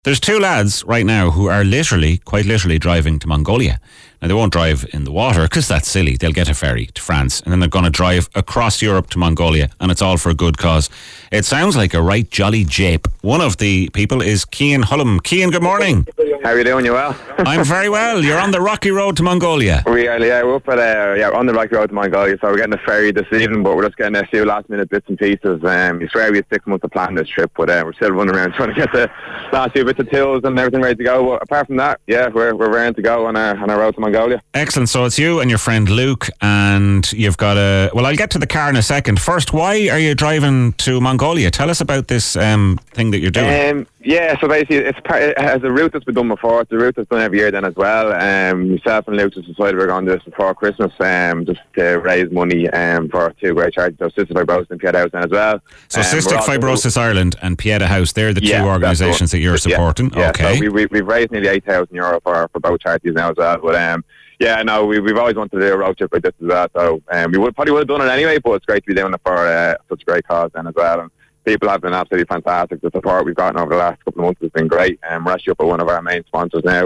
There's two lads right now who are quite literally driving to Mongolia. Now, they won't drive in the water because that's silly. They'll get a ferry to France and then they're going to drive across Europe to Mongolia, and it's all for a good cause. It sounds like a right jolly jape. One of the people is Cian Hullum. Cian, good morning. How are you doing? You well? I'm very well. You're on the rocky road to Mongolia. We are, yeah. We're up at, on the rocky road to Mongolia, so we're getting a ferry this evening, but we're just getting a few last minute bits and pieces. We swear we had 6 months to plan this trip, but we're still running around trying to get the last few bits of tools and everything ready to go. But apart from that, yeah, we're ready to go on our road to Mongolia. Excellent. So it's you and your friend Luke, and you've got well, I'll get to the car in a second. First, why are you driving to Mongolia? Tell us about this thing that you're doing. Yeah, so basically it has a route that's been done before. It's a route that's done every year then as well. Myself and Luke just decided we're going to do this before Christmas, just to raise money for two great charities, so Cystic Fibrosis and Pieta House then as well. So Cystic Fibrosis Ireland and Pieta House, they're the two organisations that you're supporting. Yeah, okay. So we've raised nearly €8,000 for both charities now as well. But yeah, no, we've always wanted to do a road trip like this as well. So we probably would have done it anyway, but it's great to be doing it for such a great cause then as well. And people have been absolutely fantastic. The support we've gotten over the last couple of months has been great. We're actually up at one of our main sponsors now,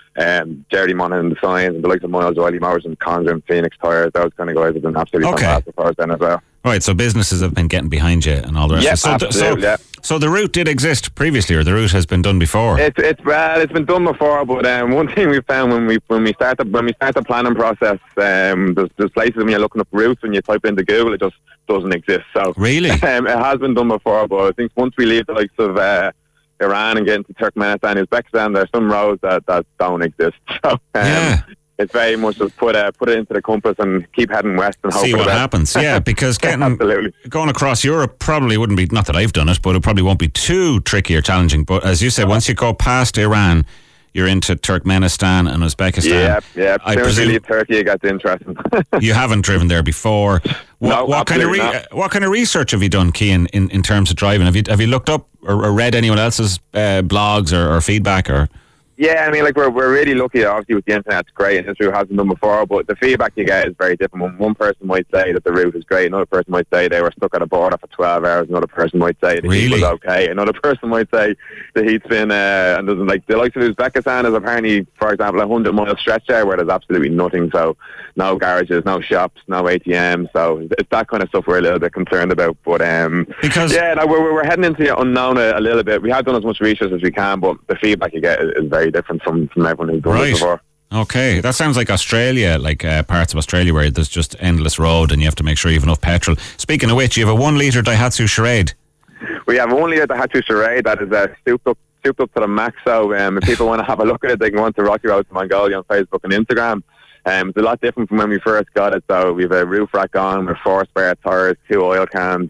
Jerry Monaghan and the Signs, and the likes of Miles O'Reilly Motors and Condor and Phoenix Tires. Those kind of guys have been absolutely fantastic for us then as well. Right, so businesses have been getting behind you and all the rest of it. Absolutely, so the route did exist previously, or the route has been done before? It's been done before, but one thing we found when we start the planning process, there's places when you're looking up routes and you type into Google, it just doesn't exist. So really, it has been done before, but I think once we leave the likes of Iran and get into Turkmenistan, Uzbekistan, there's some roads that don't exist. So it's very much just put it into the compass and keep heading west and hope see what happens. Yeah, because going across Europe probably wouldn't be, not that I've done it, but it probably won't be too tricky or challenging. But as you said, once you go past Iran, you're into Turkmenistan and Uzbekistan. Yeah. I presume you leave Turkey, it gets interesting. You haven't driven there before. What kind of research have you done, Cian, in terms of driving? Have you looked up or read anyone else's blogs or feedback or? Yeah, I mean, like we're really lucky. Obviously, with the internet, it's great, and this route hasn't done before. But the feedback you get is very different. One person might say that the route is great. Another person might say they were stuck at a border for 12 hours. Another person might say the heat was okay. Another person might say the heat's been and doesn't like the likes of Uzbekistan is apparently, for example, a 100-mile stretch there where there's absolutely nothing. So no garages, no shops, no ATMs. So it's that kind of stuff we're a little bit concerned about. But because we're heading into the unknown a little bit. We have done as much research as we can, but the feedback you get is very different from everyone who's done it before. Okay, that sounds like Australia, like parts of Australia where there's just endless road and you have to make sure you have enough petrol. Speaking of which, you have a 1 litre Daihatsu Charade. We have a 1 litre Daihatsu Charade that is souped up to the max. So if people want to have a look at it, they can go on to Rocky Road to Mongolia on Facebook and Instagram. It's a lot different from when we first got it. So we have a roof rack on, with 4 spare tyres, 2 oil cans.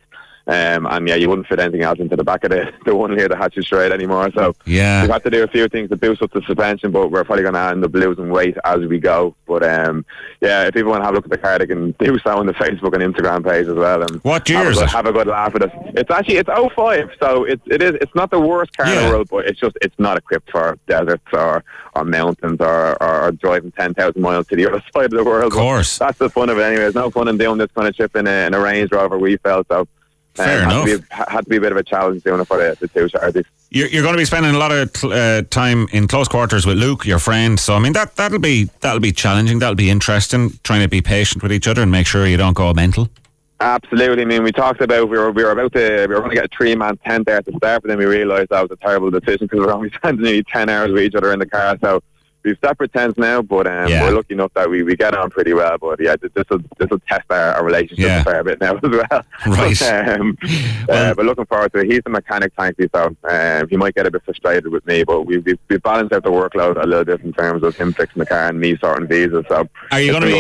And yeah, you wouldn't fit anything else into the back of the 1 litre Daihatsu Charade anymore. So we've had to do a few things to boost up the suspension, but we're probably going to end up losing weight as we go. But yeah, if people want to have a look at the car, they can do so on the Facebook and Instagram page as well. And what year is it? Have a good laugh with us. It's 05, so it's not the worst car in the world, but it's not equipped for deserts or mountains or driving 10,000 miles to the other side of the world. Of course, that's the fun of it. Anyway, there's no fun in doing this kind of trip in a Range Rover. We felt so. Fair enough. Had to be a bit of a challenge doing it for the two charities. You're going to be spending a lot of time in close quarters with Luke, your friend. So I mean that'll be challenging. That'll be interesting. Trying to be patient with each other and make sure you don't go mental. Absolutely. I mean, we talked about we were going to get a 3-man tent there to start, but then we realised that was a terrible decision because we're only spending nearly 10 hours with each other in the car. So we've separate tents now, but we're lucky enough that we get on pretty well. But yeah, this will test our relationship a fair bit now as well. Right. But looking forward to it. He's a mechanic, thankfully, so he might get a bit frustrated with me, but we've balanced out the workload a little bit in terms of him fixing the car and me sorting visas. So are you going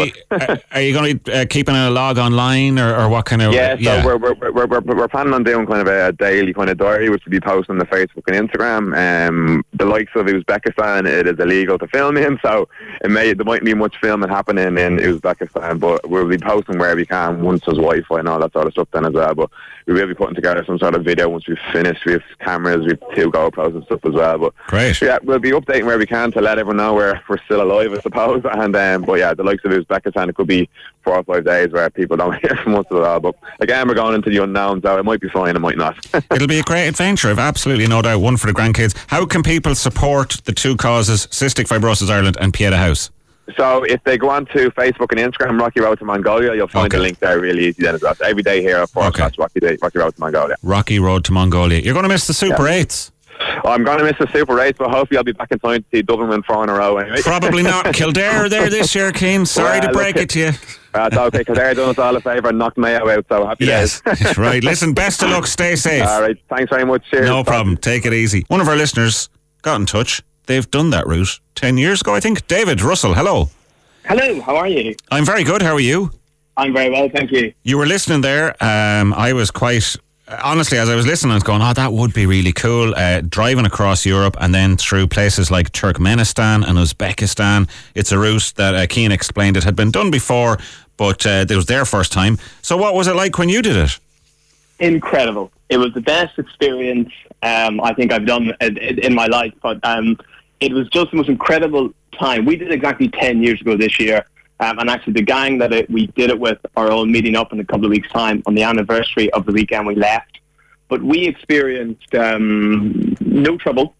to be keeping a log online or what kind of? So we're planning on doing kind of a daily kind of diary, which will be posted on the Facebook and Instagram. The likes of Uzbekistan, it is illegal to filming, so there mightn't be much filming happening in Uzbekistan, but we'll be posting where we can once there's Wi-Fi and all that sort of stuff then as well. But we will be putting together some sort of video once we've finished. We have cameras, we have 2 GoPros and stuff as well. But great. Yeah, we'll be updating where we can to let everyone know we're still alive, I suppose. And but yeah, the likes of Uzbekistan, it could be 4 or 5 days where people don't hear from us at all. But again, we're going into the unknown, so it might be fine, it might not. It'll be a great adventure, I've absolutely no doubt. One for the grandkids. How can people support the 2 causes, Cystic Fibrosis Ireland and Pieta House? So if they go on to Facebook and Instagram, Rocky Road to Mongolia, you'll find the link there really easy then as well. So every day here, of course, that's Rocky Road to Mongolia. Rocky Road to Mongolia. You're going to miss the Super 8s. I'm going to miss the Super 8s, but hopefully I'll be back in time to see Dublin win 4 in a row anyway. Probably not. Kildare there this year, Keane. Sorry to break it to you. That's okay. Kildare done us all a favour and knocked Mayo out, so happy days. Right. Listen, best of luck. Stay safe. All right. Thanks very much. Cheers. No problem. Take it easy. One of our listeners got in touch. They've done that route 10 years ago, I think. David Russell, hello. Hello, how are you? I'm very good. How are you? I'm very well, thank you. You were listening there. I was quite... Honestly, as I was listening, I was going, that would be really cool. Driving across Europe and then through places like Turkmenistan and Uzbekistan. It's a route that Keane explained it had been done before, but it was their first time. So what was it like when you did it? Incredible. It was the best experience I think I've done in my life, but it was just the most incredible time. We did it exactly 10 years ago this year. And actually, the gang that we did it with are all meeting up in a couple of weeks' time on the anniversary of the weekend we left. But we experienced no trouble.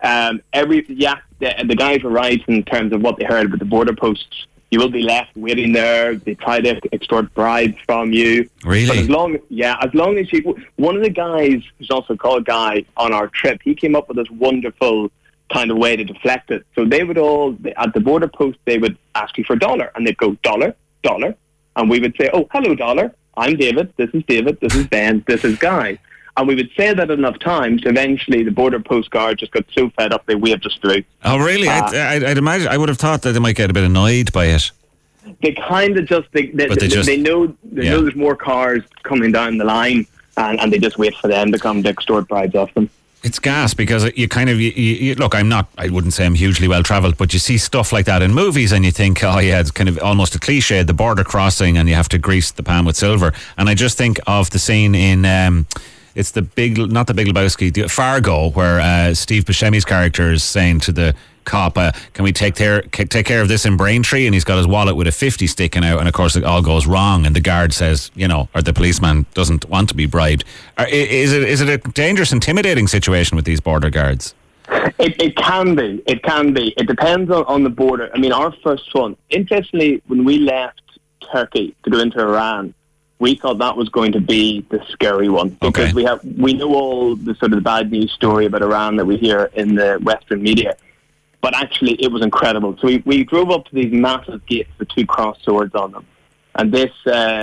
The guys were right in terms of what they heard with the border posts. You will be left waiting there. They try to extort bribes from you. Really? But as long as you... One of the guys, who's also called Guy, on our trip, he came up with this wonderful kind of way to deflect it. So they would all, at the border post, they would ask you for $1, and they'd go, $, and we would say, oh, hello, $, I'm David, this is Ben, this is Guy. And we would say that enough times, eventually the border post guard just got so fed up they waved us through. Oh, really? I'd imagine, I would have thought that they might get a bit annoyed by it. They kind of just, they know there's more cars coming down the line, and they just wait for them to come to extort bribes off them. It's gas because you kind of, you look, I wouldn't say I'm hugely well travelled, but you see stuff like that in movies and you think, oh yeah, it's kind of almost a cliche, the border crossing and you have to grease the pan with silver. And I just think of the scene in, it's not the Big Lebowski, Fargo, where Steve Buscemi's character is saying to the cop, can we take care of this in Braintree? And he's got his wallet with a 50 sticking out, and of course it all goes wrong, and the guard says, or the policeman doesn't want to be bribed. Is it a dangerous, intimidating situation with these border guards? It can be. It depends on the border. I mean, our first one, interestingly, when we left Turkey to go into Iran, we thought that was going to be the scary one, because we know all the sort of the bad news story about Iran that we hear in the Western media. But actually, it was incredible. So we drove up to these massive gates with 2 crossed swords on them. And this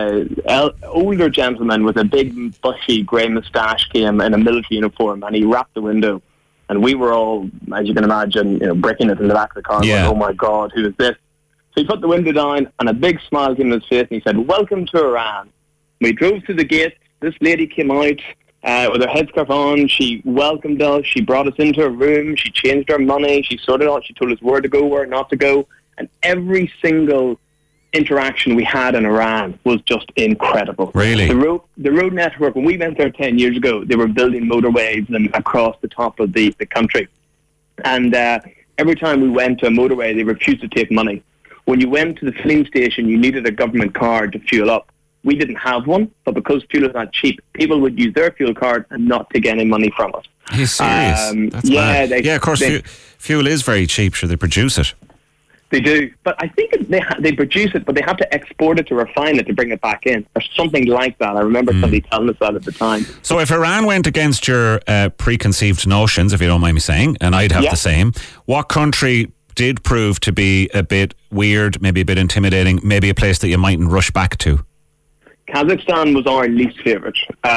older gentleman with a big, bushy, grey moustache came in a military uniform, and he rapped the window. And we were all, as you can imagine, breaking it in the back of the car. Yeah. Going, oh my God, who is this? So he put the window down, and a big smile came on his face, and he said, "Welcome to Iran." We drove to the gate. This lady came out with her headscarf on. She welcomed us. She brought us into a room. She changed our money. She sorted out. She told us where to go, where not to go. And every single interaction we had in Iran was just incredible. Really? The road network, when we went there 10 years ago, they were building motorways and across the top of the country. And every time we went to a motorway, they refused to take money. When you went to the filling station, you needed a government card to fuel up. We didn't have one, but because fuel is not cheap, people would use their fuel card and not take any money from us. Are you serious? That's mad. Of course, fuel is very cheap, so they produce it. They do, but I think they produce it, but they have to export it to refine it to bring it back in, or something like that. I remember somebody telling us that at the time. So if Iran went against your preconceived notions, if you don't mind me saying, and I'd have the same, what country did prove to be a bit weird, maybe a bit intimidating, maybe a place that you mightn't rush back to? Kazakhstan was our least favourite.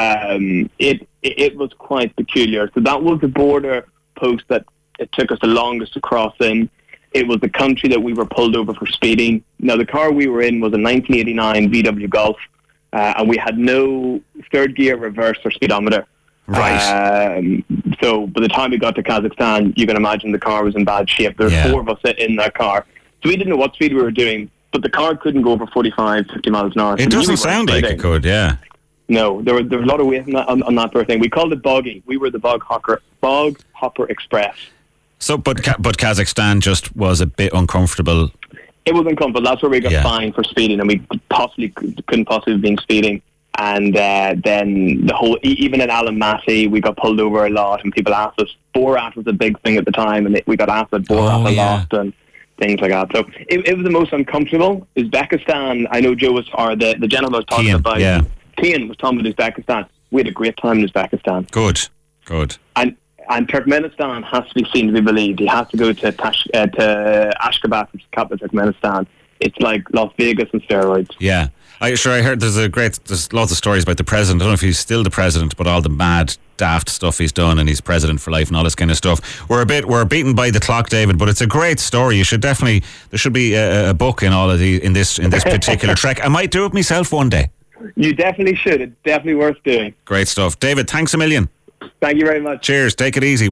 It was quite peculiar. So that was the border post that it took us the longest to cross in. It was the country that we were pulled over for speeding. Now, the car we were in was a 1989 VW Golf, and we had no third gear, reverse, or speedometer. Right. So by the time we got to Kazakhstan, you can imagine the car was in bad shape. There were 4 of us in that car. So we didn't know what speed we were doing, but the car couldn't go over 45, 50 miles an hour. It doesn't sound like it could, yeah. No, there was a lot of weight on that sort of thing. We called it boggy. We were the Bog Hopper Express. So, but Kazakhstan just was a bit uncomfortable. It was uncomfortable. That's where we got fined for speeding, and we couldn't possibly have been speeding. And then the whole, even in Almaty, we got pulled over a lot, and people asked us. Borat was a big thing at the time, and we got asked at Borat a lot and things like that. So it was the most uncomfortable. Uzbekistan, I know Joe was, or the gentleman was talking about. Yeah. Kian was talking about Uzbekistan. We had a great time in Uzbekistan. Good. And Turkmenistan has to be seen to be believed. You have to go to Ashgabat, which is the capital of Turkmenistan. It's like Las Vegas and steroids. Yeah. I heard there's lots of stories about the president. I don't know if he's still the president, but all the mad, daft stuff he's done, and he's president for life and all this kind of stuff. We're beaten by the clock, David, but it's a great story. You should there should be a book in all of in this particular trek. I might do it myself one day. You definitely should. It's definitely worth doing. Great stuff. David, thanks a million. Thank you very much. Cheers. Take it easy.